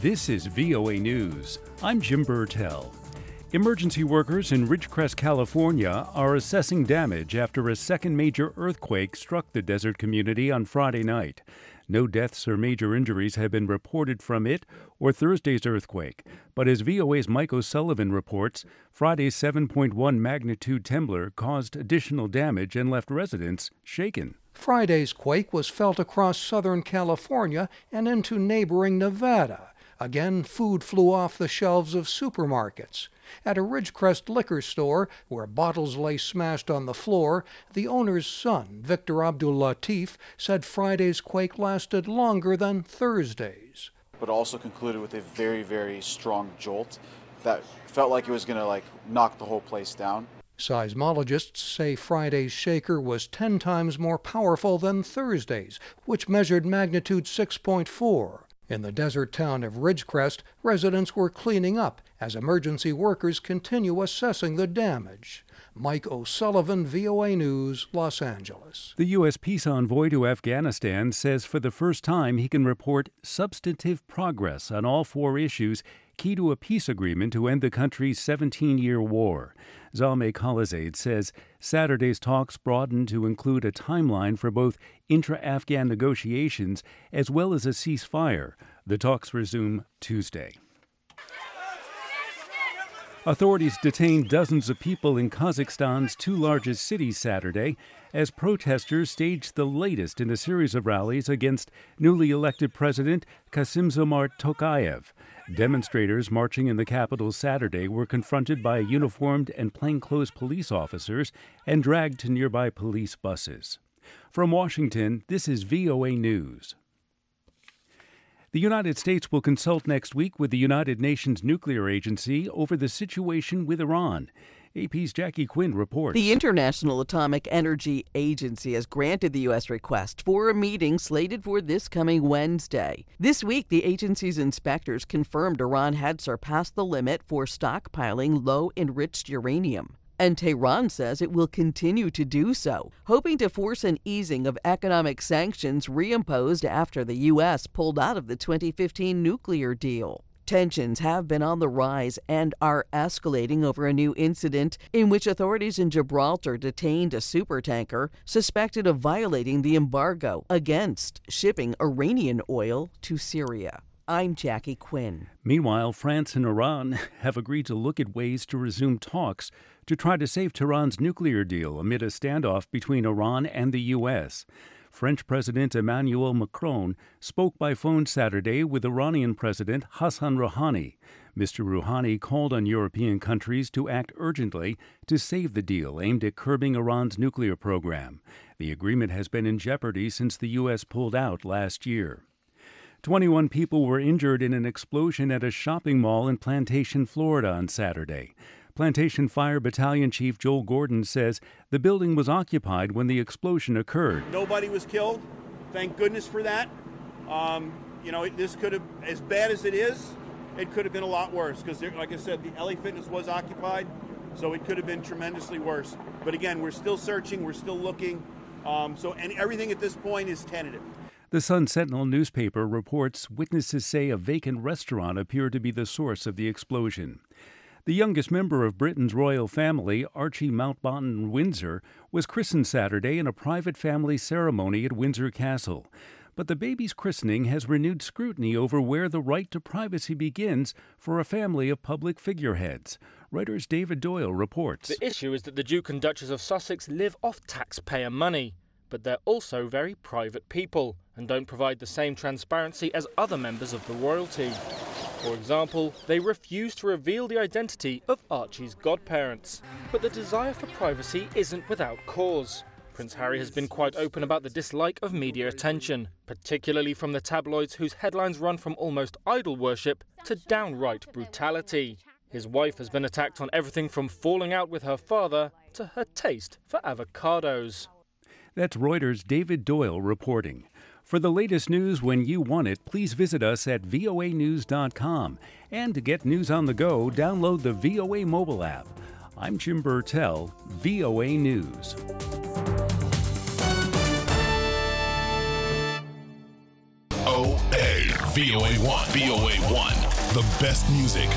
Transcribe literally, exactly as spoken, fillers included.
This is V O A News. I'm Jim Burtell. Emergency workers in Ridgecrest, California are assessing damage after a second major earthquake struck the desert community on Friday night. No deaths or major injuries have been reported from it or Thursday's earthquake. But as V O A's Mike O'Sullivan reports, Friday's seven point one magnitude tremor caused additional damage and left residents shaken. Friday's quake was felt across Southern California and into neighboring Nevada. Again, food flew off the shelves of supermarkets. At a Ridgecrest liquor store, where bottles lay smashed on the floor, the owner's son, Victor Abdul Latif, said Friday's quake lasted longer than Thursday's. But also concluded with a very, very strong jolt that felt like it was going to like knock the whole place down. Seismologists say Friday's shaker was ten times more powerful than Thursday's, which measured magnitude six point four. In the desert town of Ridgecrest, residents were cleaning up as emergency workers continue assessing the damage. Mike O'Sullivan, V O A News, Los Angeles. The U S peace envoy to Afghanistan says for the first time he can report substantive progress on all four issues key to a peace agreement to end the country's seventeen-year war. Zalmay Khalilzad says Saturday's talks broadened to include a timeline for both intra-Afghan negotiations as well as a ceasefire. The talks resume Tuesday. Authorities detained dozens of people in Kazakhstan's two largest cities Saturday as protesters staged the latest in a series of rallies against newly elected President Kassym-Jomart Tokayev. Demonstrators marching in the capital Saturday were confronted by uniformed and plainclothes police officers and dragged to nearby police buses. From Washington, this is V O A News. The United States will consult next week with the United Nations Nuclear Agency over the situation with Iran. A P's Jackie Quinn reports. The International Atomic Energy Agency has granted the U S request for a meeting slated for this coming Wednesday. This week, the agency's inspectors confirmed Iran had surpassed the limit for stockpiling low-enriched uranium. And Tehran says it will continue to do so, hoping to force an easing of economic sanctions reimposed after the U S pulled out of the twenty fifteen nuclear deal. Tensions have been on the rise and are escalating over a new incident in which authorities in Gibraltar detained a supertanker suspected of violating the embargo against shipping Iranian oil to Syria. I'm Jackie Quinn. Meanwhile, France and Iran have agreed to look at ways to resume talks to try to save Tehran's nuclear deal amid a standoff between Iran and the U S. French President Emmanuel Macron spoke by phone Saturday with Iranian President Hassan Rouhani. Mister Rouhani called on European countries to act urgently to save the deal aimed at curbing Iran's nuclear program. The agreement has been in jeopardy since the U S pulled out last year. twenty-one people were injured in an explosion at a shopping mall in Plantation, Florida on Saturday. Plantation Fire Battalion Chief Joel Gordon says the building was occupied when the explosion occurred. Nobody was killed. Thank goodness for that. Um, you know, it, this could have, as bad as it is, it could have been a lot worse because, like I said, the L A Fitness was occupied, so it could have been tremendously worse. But again, we're still searching, we're still looking, um, so and everything at this point is tentative. The Sun Sentinel newspaper reports witnesses say a vacant restaurant appeared to be the source of the explosion. The youngest member of Britain's royal family, Archie Mountbatten Windsor, was christened Saturday in a private family ceremony at Windsor Castle. But the baby's christening has renewed scrutiny over where the right to privacy begins for a family of public figureheads. Reuters' David Doyle reports. The issue is that the Duke and Duchess of Sussex live off taxpayer money, but they're also very private people and don't provide the same transparency as other members of the royalty. For example, they refuse to reveal the identity of Archie's godparents. But the desire for privacy isn't without cause. Prince Harry has been quite open about the dislike of media attention, particularly from the tabloids whose headlines run from almost idol worship to downright brutality. His wife has been attacked on everything from falling out with her father to her taste for avocados. That's Reuters' David Doyle reporting. For the latest news when you want it, please visit us at V O A news dot com. And to get news on the go, download the V O A mobile app. I'm Jim Burtell, V O A News. O A V O A one. V O A one. The best music